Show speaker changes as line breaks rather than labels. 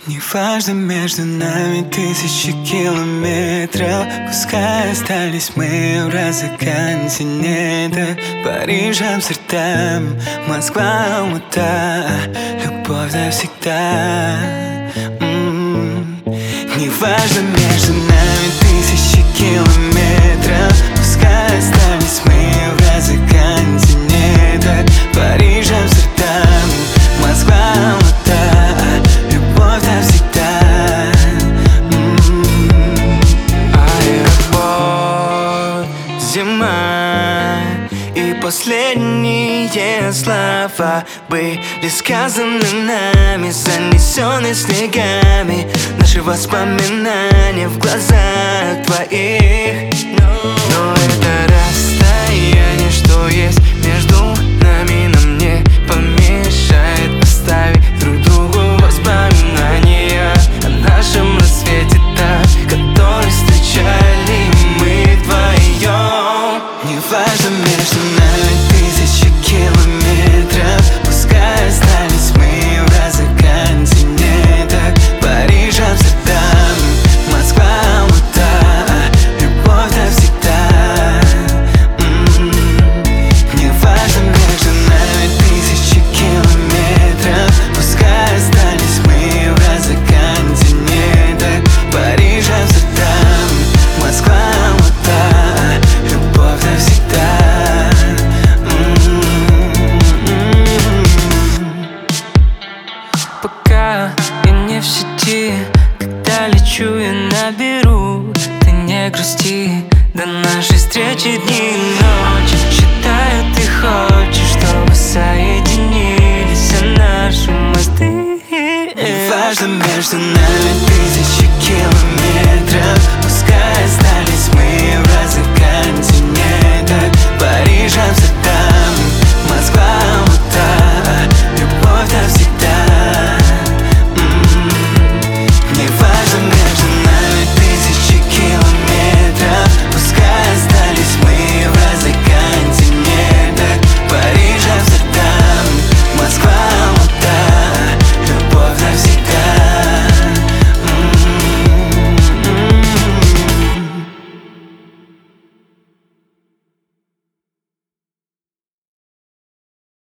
Неважно, между нами тысячи километров. Пускай остались мы в разных континентах. Париж, Амстердам, Москва, Алмата. Любовь навсегда. Неважно, между нами тысячи километров. Пускай остались мы в разных континентах. Париж, Амстердам, Москва, Алмата. Любовь навсегда. Аэропорт, зима и последние слова были сказаны нами, занесены снегами. Наши воспоминания в глазах твоих. Но это расстояние, что есть между нами, нам не помешает оставить друг другу воспоминания о нашем рассвете, который встречали мы вдвоем. Неважно, между нами тысячи километров. Пускай остались мы в разных континентах. Париж, Амстердам, Москва, Алмата. Любовь навсегда. Неважно, между нами тысячи километров. Пускай остались мы в разных континентах. Париж, Амстердам, Москва, Алмата. Любовь навсегда. Пока я не в сети, когда лечу, я наберу. Ты не грусти, до нашей встречи дни и ночи. Считаю, ты хочешь, чтобы соединились все наши мосты. Неважно, между нами тысячи километров.